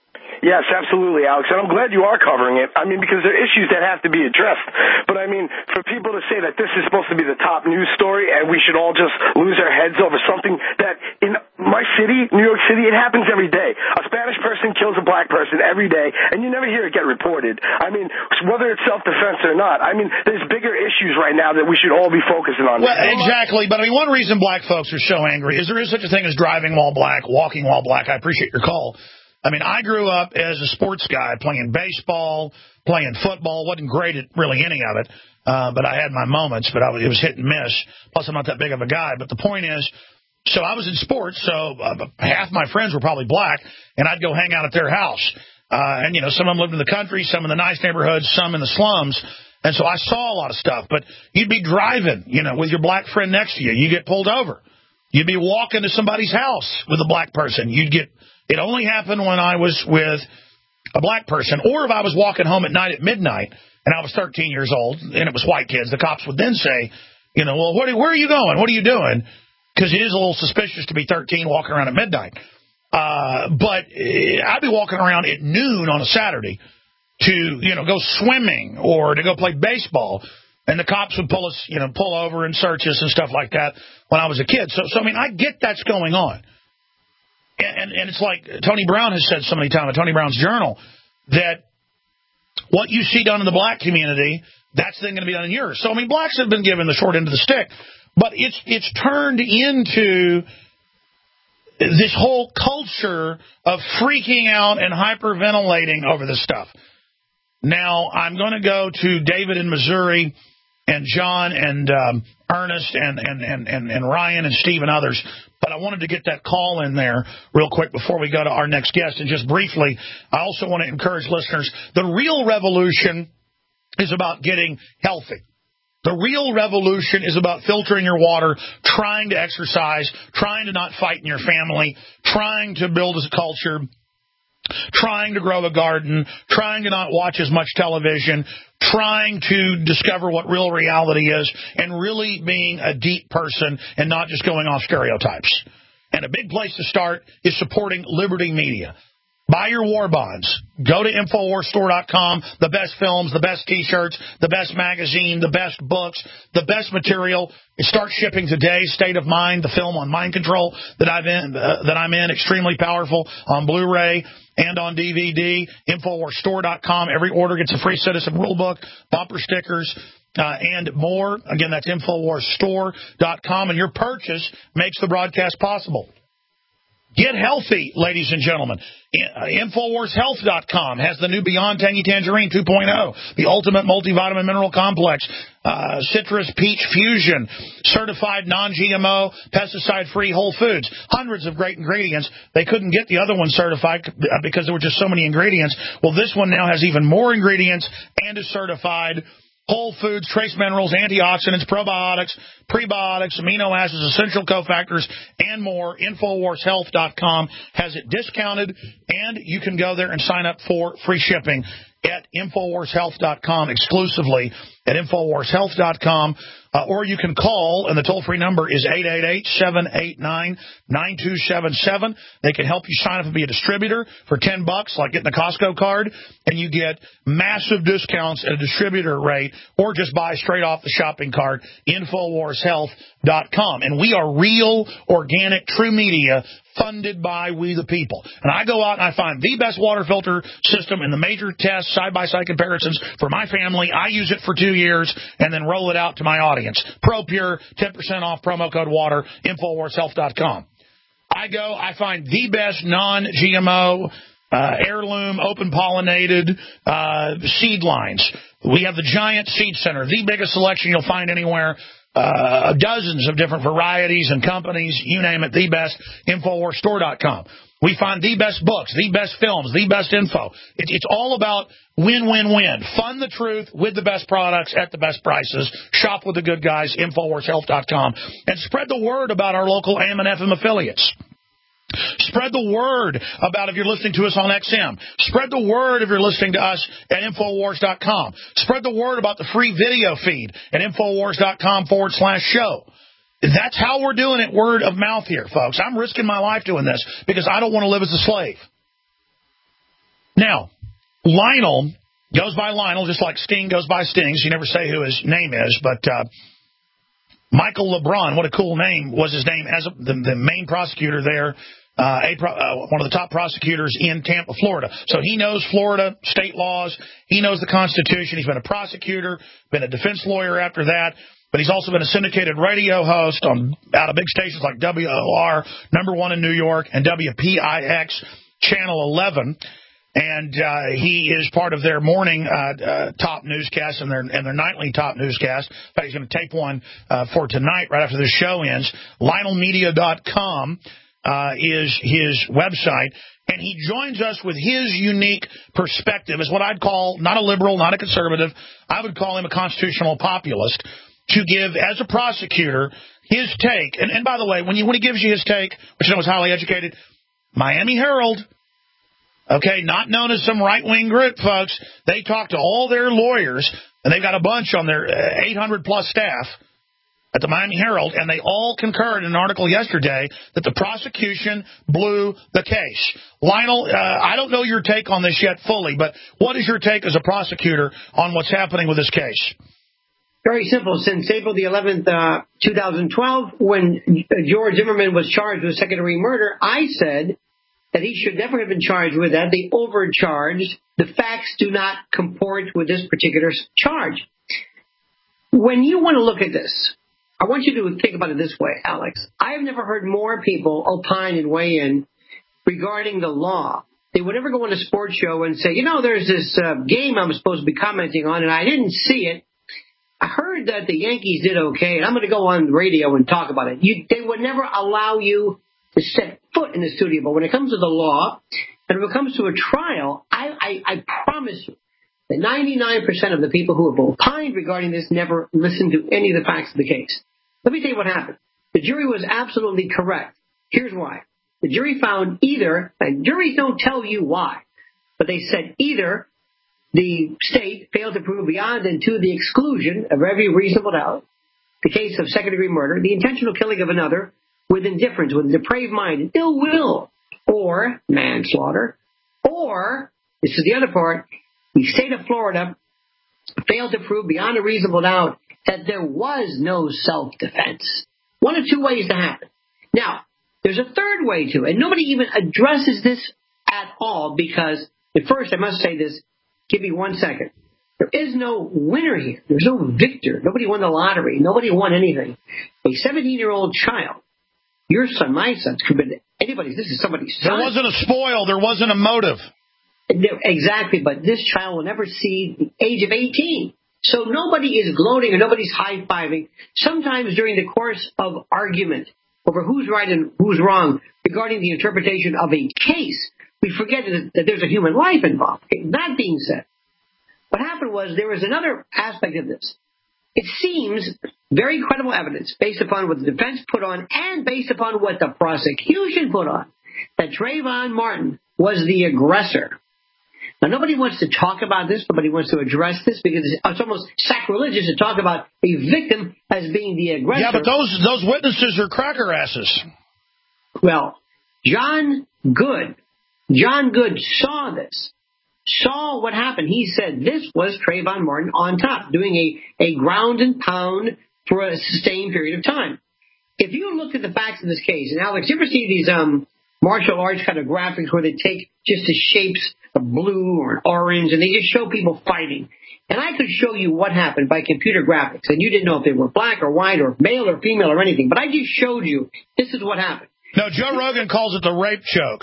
Yes, absolutely, Alex. And I'm glad you are covering it. I mean, because there are issues that have to be addressed. But, I mean, for people to say that this is supposed to be the top news story and we should all just lose our heads over something that in my city, New York City, it happens every day. A Spanish person kills a black person every day, and you never hear it get reported. I mean, whether it's self-defense or not, I mean, there's bigger issues right now that we should all be focusing on. Well, exactly. But, I mean, one reason black folks are so angry is there is such a thing as driving while black, walking while black. I appreciate your call. I mean, I grew up as a sports guy, playing baseball, playing football. Wasn't great at really any of it, but I had my moments, but it was hit and miss. Plus, I'm not that big of a guy. But the point is, so I was in sports, so half my friends were probably black, and I'd go hang out at their house. And, some of them lived in the country, some in the nice neighborhoods, some in the slums. And so I saw a lot of stuff. But you'd be driving, with your black friend next to you. You get pulled over. You'd be walking to somebody's house with a black person. It only happened when I was with a black person, or if I was walking home at night at midnight, and I was 13 years old, and it was white kids. The cops would then say, well, where are you going? What are you doing? Because it is a little suspicious to be 13 walking around at midnight. But I'd be walking around at noon on a Saturday to, go swimming or to go play baseball, and the cops would pull over and search us and stuff like that when I was a kid. So I mean, I get that's going on. And it's like Tony Brown has said so many times, Tony Brown's Journal, that what you see done in the black community, that's then going to be done in yours. So, I mean, blacks have been given the short end of the stick, but it's turned into this whole culture of freaking out and hyperventilating over this stuff. Now, I'm going to go to David in Missouri and John and Ernest and Ryan and Steve and others. But I wanted to get that call in there real quick before we go to our next guest. And just briefly, I also want to encourage listeners, the real revolution is about getting healthy. The real revolution is about filtering your water, trying to exercise, trying to not fight in your family, trying to build a culture, trying to grow a garden, trying to not watch as much television, trying to discover what real reality is, and really being a deep person and not just going off stereotypes. And a big place to start is supporting Liberty Media. Buy your war bonds. Go to InfoWarsStore.com. The best films, the best T-shirts, the best magazine, the best books, the best material. It starts shipping today. State of Mind, the film on mind control that I'm in, extremely powerful on Blu-ray and on DVD. InfoWarsStore.com. Every order gets a free citizen rulebook, bumper stickers, and more. Again, that's InfoWarsStore.com. And your purchase makes the broadcast possible. Get healthy, ladies and gentlemen. InfoWarsHealth.com has the new Beyond Tangy Tangerine 2.0, the ultimate multivitamin mineral complex, Citrus Peach Fusion, certified non-GMO, pesticide-free whole foods. Hundreds of great ingredients. They couldn't get the other one certified because there were just so many ingredients. Well, this one now has even more ingredients and is certified. Whole foods, trace minerals, antioxidants, probiotics, prebiotics, amino acids, essential cofactors, and more. InfoWarsHealth.com has it discounted, and you can go there and sign up for free shipping at InfoWarsHealth.com exclusively at InfoWarsHealth.com. Or you can call, and the toll-free number is 888-789-9277. They can help you sign up and be a distributor for $10, like getting a Costco card, and you get massive discounts at a distributor rate, or just buy straight off the shopping cart, InfoWarsHealth.com. And we are real, organic, true media funded by we the people. And I go out and I find the best water filter system in the major tests, side-by-side comparisons for my family. I use it for 2 years and then roll it out to my audience. ProPure, 10% off, promo code WATER, InfoWarsHealth.com. I go, I find the best non-GMO, heirloom, open-pollinated seed lines. We have the Giant Seed Center, the biggest selection you'll find anywhere. Dozens of different varieties and companies, you name it, the best, InfoWarsStore.com. We find the best books, the best films, the best info. It's all about win-win-win. Fund the truth with the best products at the best prices. Shop with the good guys, InfoWarsHealth.com. And spread the word about our local AM and FM affiliates. Spread the word about if you're listening to us on XM. Spread the word if you're listening to us at Infowars.com. Spread the word about the free video feed at Infowars.com/show. That's how we're doing it, word of mouth here, folks. I'm risking my life doing this because I don't want to live as a slave. Now, Lionel goes by Lionel just like Sting goes by Stings. You never say who his name is, but Michael LeBron, what a cool name, was his name as the main prosecutor there, one of the top prosecutors in Tampa, Florida. So he knows Florida state laws. He knows the Constitution. He's been a prosecutor, been a defense lawyer after that. But he's also been a syndicated radio host out of big stations like WOR, #1 in New York, and WPIX, Channel 11. And he is part of their morning top newscast and their nightly top newscast. In fact, he's going to tape one for tonight right after this show ends. LionelMedia.com is his website. And he joins us with his unique perspective as what I'd call not a liberal, not a conservative. I would call him a constitutional populist, to give, as a prosecutor, his take. And by the way, when he gives you his take, which I know is highly educated, Miami Herald, okay, not known as some right-wing group, folks. They talk to all their lawyers, and they've got a bunch on their 800-plus staff at the Miami Herald, and they all concurred in an article yesterday that the prosecution blew the case. Lionel, I don't know your take on this yet fully, but what is your take as a prosecutor on what's happening with this case? Very simple. Since April the 11th, 2012, when George Zimmerman was charged with second-degree murder, I said that he should never have been charged with that. They overcharged. The facts do not comport with this particular charge. When you want to look at this, I want you to think about it this way, Alex. I have never heard more people opine and weigh in regarding the law. They would never go on a sports show and say, there's this game I'm supposed to be commenting on, and I didn't see it. I heard that the Yankees did okay, and I'm going to go on the radio and talk about it. They would never allow you to set foot in the studio. But when it comes to the law, and when it comes to a trial, I promise you that 99% of the people who have opined regarding this never listened to any of the facts of the case. Let me tell you what happened. The jury was absolutely correct. Here's why. The jury found either, and juries don't tell you why, but they said either the state failed to prove beyond and to the exclusion of every reasonable doubt the case of second-degree murder, the intentional killing of another with indifference, with a depraved mind, and ill will, or manslaughter, or, this is the other part, the state of Florida failed to prove beyond a reasonable doubt that there was no self-defense. One of two ways to happen. Now, there's a third way to it, and nobody even addresses this at all because, at first, I must say this, give me 1 second. There is no winner here. There's no victor. Nobody won the lottery. Nobody won anything. A 17-year-old child, your son, my son's committed anybody's. This is somebody's son. There wasn't a spoil. There wasn't a motive. Exactly, but this child will never see the age of 18. So nobody is gloating or nobody's high-fiving. Sometimes during the course of argument over who's right and who's wrong regarding the interpretation of a case, we forget that there's a human life involved. That being said, what happened was there was another aspect of this. It seems very credible evidence based upon what the defense put on and based upon what the prosecution put on, that Trayvon Martin was the aggressor. Now, nobody wants to talk about this. Nobody wants to address this because it's almost sacrilegious to talk about a victim as being the aggressor. Yeah, but those witnesses are cracker asses. Well, John Good saw this, saw what happened. He said this was Trayvon Martin on top, doing a ground and pound for a sustained period of time. If you look at the facts of this case, and Alex, you ever see these martial arts kind of graphics where they take just the shapes of blue or an orange and they just show people fighting? And I could show you what happened by computer graphics, and you didn't know if they were black or white or male or female or anything, but I just showed you this is what happened. No, Joe Rogan calls it the rape choke.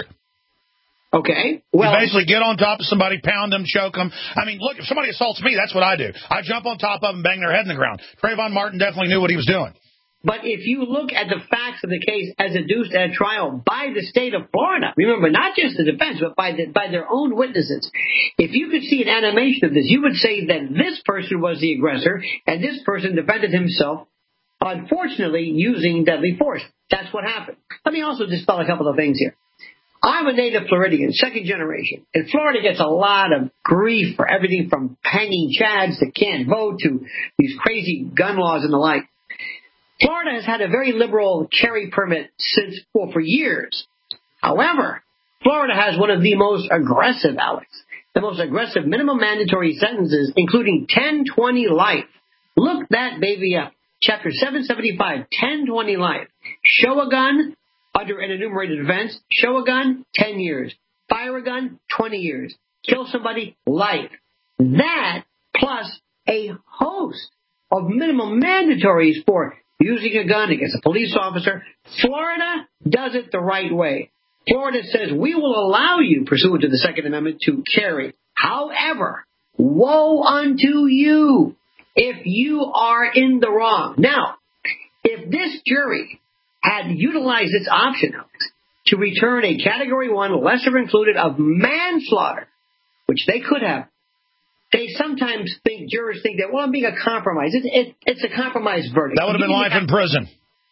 Okay. Well, you basically get on top of somebody, pound them, choke them. I mean, look, if somebody assaults me, that's what I do. I jump on top of them, bang their head in the ground. Trayvon Martin definitely knew what he was doing. But if you look at the facts of the case as adduced at trial by the state of Florida, remember, not just the defense, but by their own witnesses, if you could see an animation of this, you would say that this person was the aggressor and this person defended himself, unfortunately, using deadly force. That's what happened. Let me also dispel a couple of things here. I'm a native Floridian, second generation, and Florida gets a lot of grief for everything from hanging chads to can't vote to these crazy gun laws and the like. Florida has had a very liberal carry permit for years. However, Florida has one of the most aggressive, Alex, the most aggressive minimum mandatory sentences, including 10-20 life. Look that baby up. Chapter 775, 10-20 life. Show a gun under an enumerated offense. Show a gun, 10 years. Fire a gun, 20 years. Kill somebody, life. That plus a host of minimum mandatories for using a gun against a police officer. Florida does it the right way. Florida says we will allow you, pursuant to the Second Amendment, to carry. However, woe unto you if you are in the wrong. Now, if this jury had utilized this option, Alex, to return a Category 1 lesser included of manslaughter, which they could have, they sometimes think, jurors think that, well, I'm being a compromise. It's a compromise verdict. That would have been life in prison.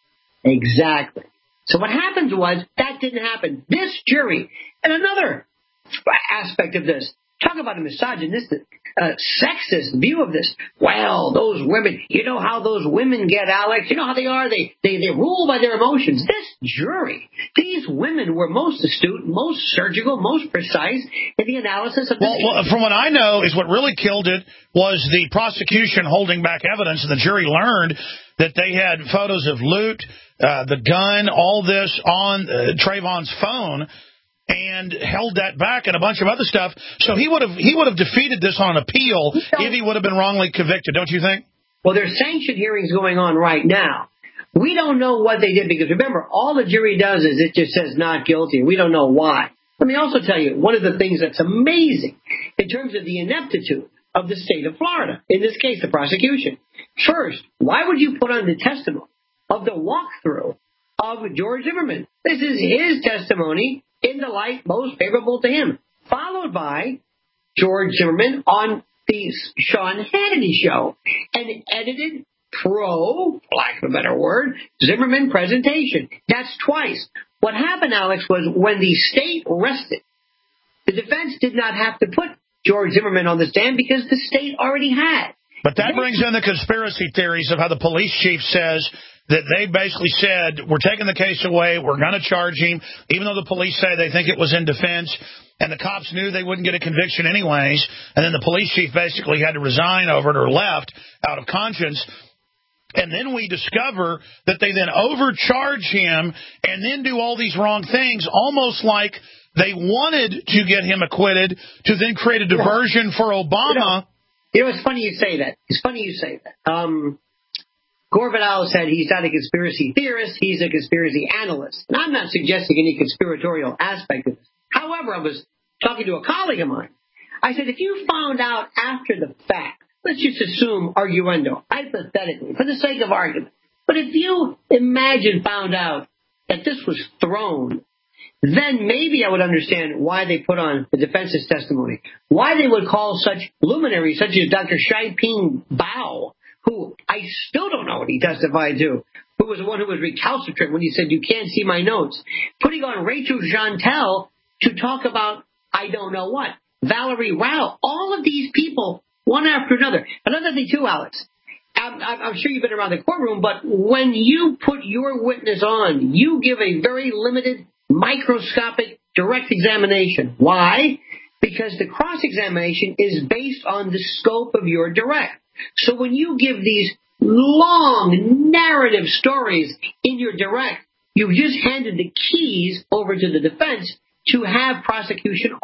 Exactly. So what happened was, that didn't happen. This jury, and another aspect of this, talk about a misogynistic, sexist view of this. Well, those women, you know how those women get, Alex. You know how they are. They rule by their emotions. This jury, these women were most astute, most surgical, most precise in the analysis of this. Well, from what I know, is what really killed it was the prosecution holding back evidence, and the jury learned that they had photos of loot, the gun, all this on Trayvon's phone, and held that back and a bunch of other stuff. So he would have defeated this on appeal if he would have been wrongly convicted, don't you think? Well, there's sanction hearings going on right now. We don't know what they did because, remember, all the jury does is it just says not guilty. We don't know why. Let me also tell you, one of the things that's amazing in terms of the ineptitude of the state of Florida, in this case, the prosecution. First, why would you put on the testimony of the walkthrough of George Zimmerman? This is his testimony in the light most favorable to him, followed by George Zimmerman on the Sean Hannity show, an edited pro, lack of a better word, Zimmerman presentation. That's twice. What happened, Alex, was when the state rested, the defense did not have to put George Zimmerman on the stand because the state already had. But that brings in the conspiracy theories of how the police chief says that they basically said, we're taking the case away, we're going to charge him, even though the police say they think it was in defense, and the cops knew they wouldn't get a conviction anyways, and then the police chief basically had to resign over it or left out of conscience. And then we discover that they then overcharge him and then do all these wrong things, almost like they wanted to get him acquitted to then create a diversion for Obama. You know, it's funny you say that. Gore Vidal said he's not a conspiracy theorist, he's a conspiracy analyst. And I'm not suggesting any conspiratorial aspect of this. However, I was talking to a colleague of mine. I said, if you found out after the fact, let's just assume arguendo, hypothetically, for the sake of argument, but if you found out that this was thrown, then maybe I would understand why they put on the defense's testimony, why they would call such luminaries such as Dr. Shai-Ping Bao, who I still don't know what he testified to, who was the one who was recalcitrant when he said, you can't see my notes, putting on Rachel Jeantel to talk about I don't know what, Valerie Rao, all of these people, one after another. Another thing too, Alex, I'm sure you've been around the courtroom, but when you put your witness on, you give a very limited, microscopic, direct examination. Why? Because the cross-examination is based on the scope of your direct. So when you give these long narrative stories in your direct, you've just handed the keys over to the defense to have cross-examination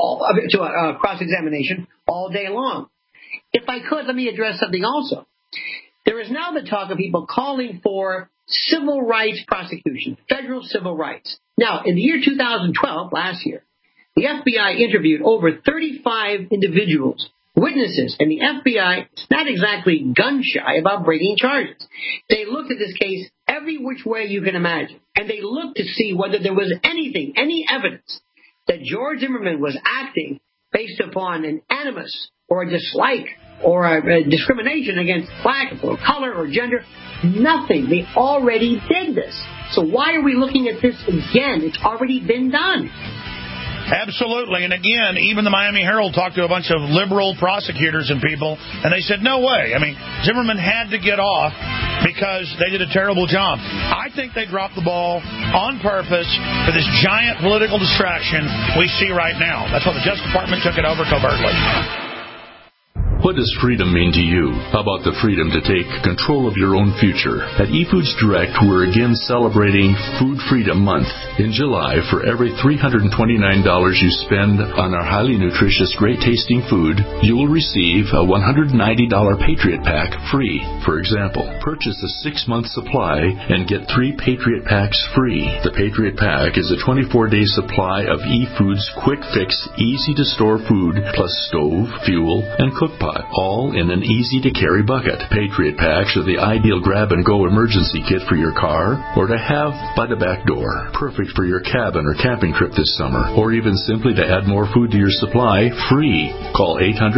all day long. If I could, let me address something also. There is now the talk of people calling for civil rights prosecution, federal civil rights. Now, in the year 2012, last year, the FBI interviewed over 35 individuals, witnesses, and the FBI is not exactly gun-shy about bringing charges. They looked at this case every which way you can imagine, and they looked to see whether there was anything, any evidence that George Zimmerman was acting based upon an animus or a dislike or a discrimination against black or color or gender. Nothing. They already did this. So why are we looking at this again? It's already been done. Absolutely. And again, even the Miami Herald talked to a bunch of liberal prosecutors and people, and they said, no way. I mean, Zimmerman had to get off because they did a terrible job. I think they dropped the ball on purpose for this giant political distraction we see right now. That's why the Justice Department took it over covertly. What does freedom mean to you? How about the freedom to take control of your own future? At eFoods Direct, we're again celebrating Food Freedom Month. In July, for every $329 you spend on our highly nutritious, great-tasting food, you will receive a $190 Patriot Pack free. For example, purchase a 6-month supply and get 3 Patriot Packs free. The Patriot Pack is a 24-day supply of eFoods quick-fix, easy-to-store food, plus stove, fuel, and cook pot, all in an easy-to-carry bucket. Patriot Packs are the ideal grab-and-go emergency kit for your car or to have by the back door. Perfect for your cabin or camping trip this summer, or even simply to add more food to your supply, free. Call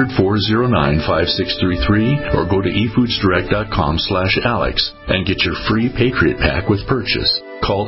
800-409-5633 or go to efoodsdirect.com/Alex and get your free Patriot Pack with purchase. Call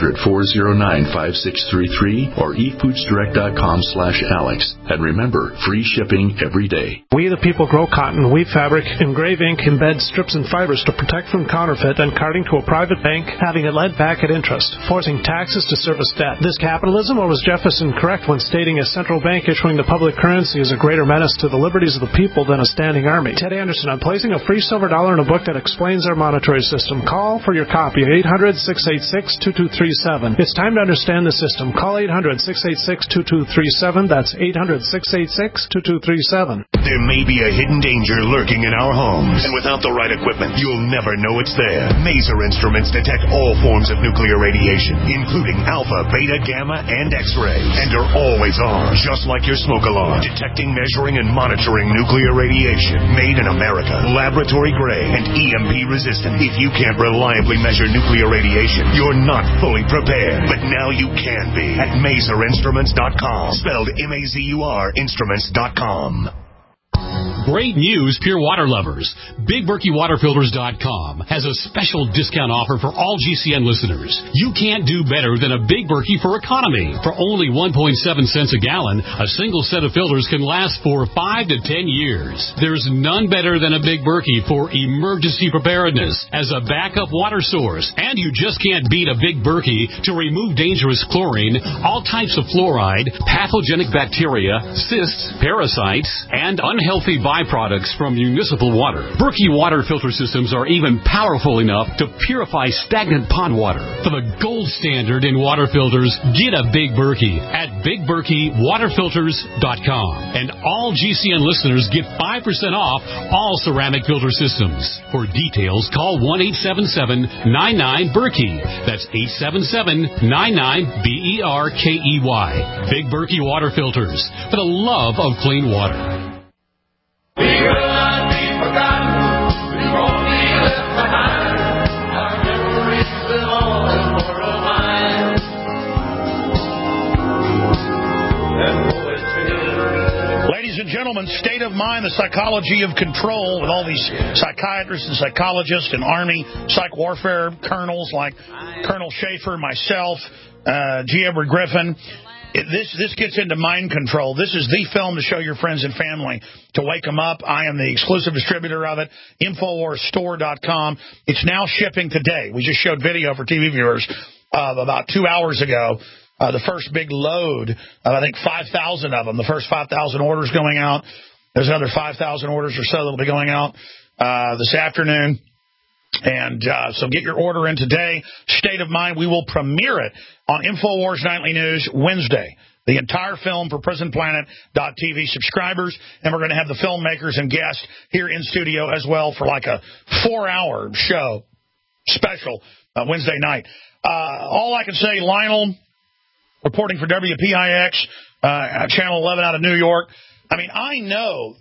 800-409-5633 or efoodsdirect.com/Alex. And remember, free shipping every day. We the people grow cotton, weave fabric, engrave ink, embed strips and fibers to protect from counterfeit and carting to a private bank, having it lent back at interest, forcing taxes to service debt. This capitalism, or was Jefferson correct when stating a central bank issuing the public currency is a greater menace to the liberties of the people than a standing army? Ted Anderson, I'm placing a free silver dollar in a book that explains our monetary system. Call for your copy, 800-686-2237. It's time to understand the system. Call 800-686-2237. That's 800-686-2237. There may be a hidden danger lurking in our homes, and without the right equipment, you'll never know it's there. Maser Instruments detect all forms of nuclear radiation, including alpha, beta, gamma, and X-ray, and are always on, just like your smoke alarm, detecting, measuring, and monitoring nuclear radiation. Made in America, laboratory grade, and EMP resistant. If you can't reliably measure nuclear radiation, you're not fully prepared. But now you can be at MaserInstruments.com, spelled M-A-Z-U-R, instruments.com. Great news, pure water lovers. BigBerkeyWaterFilters.com has a special discount offer for all GCN listeners. You can't do better than a Big Berkey for economy. For only 1.7 cents a gallon, a single set of filters can last for 5 to 10 years. There's none better than a Big Berkey for emergency preparedness as a backup water source. And you just can't beat a Big Berkey to remove dangerous chlorine, all types of fluoride, pathogenic bacteria, cysts, parasites, and unhealthy byproducts from municipal water. Berkey water filter systems are even powerful enough to purify stagnant pond water. For the gold standard in water filters, get a Big Berkey at BigBerkeyWaterFilters.com. And all GCN listeners get 5% off all ceramic filter systems. For details, call 1-877-99-BERKEY. That's 877-99-BERKEY. Big Berkey Water Filters, for the love of clean water. We will not be forgotten. We won't be left behind. Our memories live on in mortal minds. Ladies and gentlemen, State of Mind, the Psychology of Control, with all these psychiatrists and psychologists and Army psych warfare colonels like Colonel Schaefer, myself, G. Edward Griffin. This gets into mind control. This is the film to show your friends and family, to wake them up. I am the exclusive distributor of it, InfoWarsStore.com. It's now shipping today. We just showed video for TV viewers about 2 hours ago. The first big load of, I think, 5,000 of them. The first 5,000 orders going out. There's another 5,000 orders or so that will be going out this afternoon. And so get your order in today. State of Mind. We will premiere it on InfoWars Nightly News Wednesday. The entire film for PrisonPlanet.tv subscribers. And we're going to have the filmmakers and guests here in studio as well for like a 4-hour show special Wednesday night. All I can say, Lionel, reporting for WPIX, Channel 11 out of New York. I mean, I know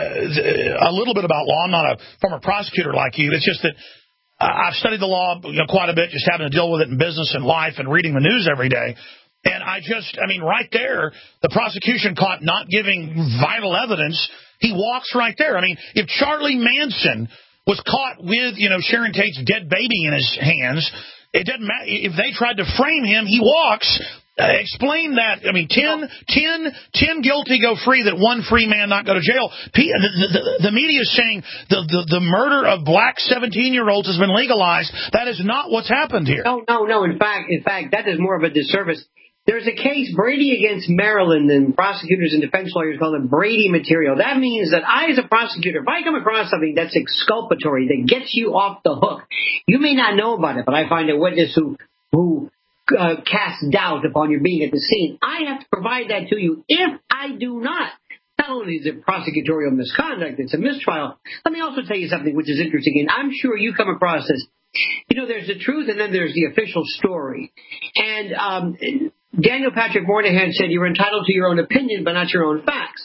a little bit about law. I'm not a former prosecutor like you. It's just that I've studied the law quite a bit, just having to deal with it in business and life and reading the news every day. And I mean, right there, the prosecution caught not giving vital evidence. He walks right there. I mean, if Charlie Manson was caught with, Sharon Tate's dead baby in his hands, it doesn't matter. If they tried to frame him, he walks. Explain that. I mean, 10 guilty go free, that one free man not go to jail. The media is saying the murder of black 17-year-olds has been legalized. That is not what's happened here. No. In fact, that is more of a disservice. There's a case, Brady against Maryland, and prosecutors and defense lawyers call it Brady material. That means that I, as a prosecutor, if I come across something that's exculpatory, that gets you off the hook, you may not know about it, but I find a witness who cast doubt upon your being at the scene, I have to provide that to you. If I do not only is it prosecutorial misconduct, it's a mistrial. Let me also tell you something which is interesting, and I'm sure you come across this. There's the truth, and then there's the official story. And Daniel Patrick Moynihan said you're entitled to your own opinion, but not your own facts.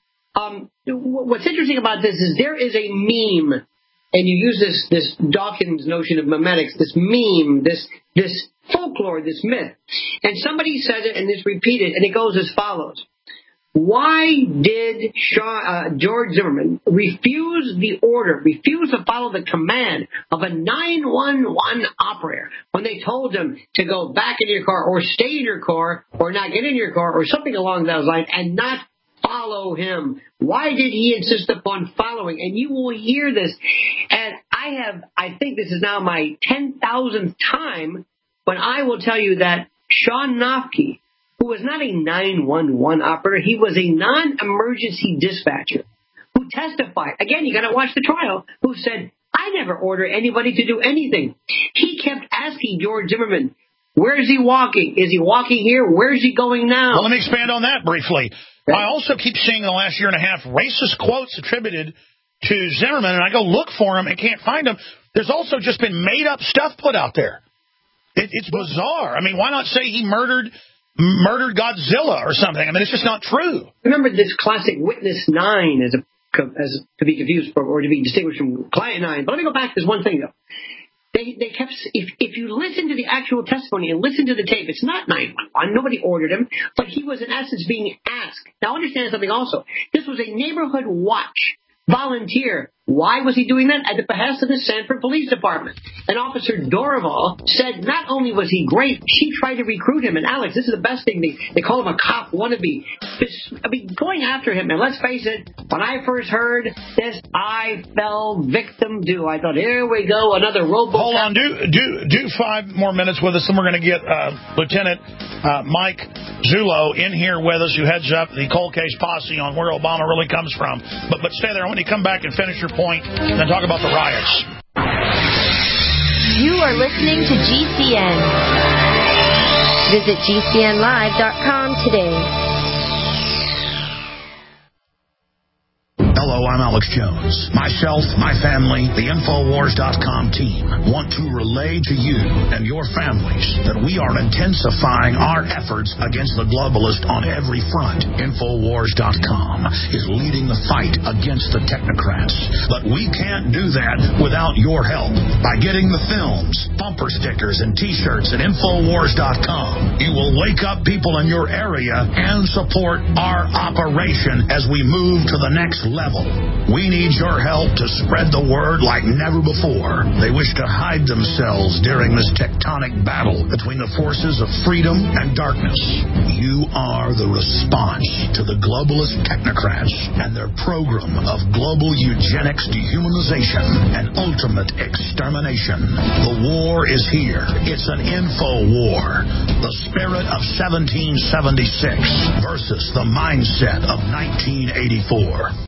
What's interesting about this is there is a meme, and you use this Dawkins notion of memetics, this meme, this folklore, this myth. And somebody says it, and it's repeated, and it goes as follows. Why did George Zimmerman refuse to follow the command of a 911 operator when they told him to go back in your car or stay in your car or not get in your car or something along those lines and not follow him? Why did he insist upon following? And you will hear this. And I think this is now my 10,000th time when I will tell you that Sean Nofke, who was not a 911 operator, he was a non-emergency dispatcher who testified. Again, you got to watch the trial. Who said, I never order anybody to do anything. He kept asking George Zimmerman, where is he walking? Is he walking here? Where is he going now? Well, let me expand on that briefly. Okay. I also keep seeing in the last year and a half racist quotes attributed to Zimmerman, and I go look for them and can't find them. There's also just been made-up stuff put out there. It's bizarre. I mean, why not say he murdered Godzilla or something? I mean, it's just not true. Remember this classic Witness 9 as to be confused or to be distinguished from Client 9. But let me go back to this one thing, though. They kept, if you listen to the actual testimony and listen to the tape, it's not 911. Nobody ordered him, but he was in essence being asked. Now, understand something also. This was a neighborhood watch volunteer Why was he doing that? At the behest of the Sanford Police Department. And Officer Dorival said not only was he great, she tried to recruit him. And Alex, this is the best thing. They call him a cop wannabe. I mean, going after him. And let's face it, when I first heard this, I fell victim to. I thought, here we go, another robo. Hold on, do 5 more minutes with us, and we're going to get Lieutenant Mike Zullo in here with us, who heads up the cold case posse on where Obama really comes from. But stay there. When you come back and finish your point, then talk about the riots. You are listening to GCN. Visit GCNlive.com today. Hello, I'm Alex Jones. Myself, my family, the Infowars.com team want to relay to you and your families that we are intensifying our efforts against the globalist on every front. Infowars.com is leading the fight against the technocrats. But we can't do that without your help. By getting the films, bumper stickers, and T-shirts at Infowars.com, you will wake up people in your area and support our operation as we move to the next level. We need your help to spread the word like never before. They wish to hide themselves during this tectonic battle between the forces of freedom and darkness. You are the response to the globalist technocrats and their program of global eugenics, dehumanization, and ultimate extermination. The war is here. It's an info war. The spirit of 1776 versus the mindset of 1984.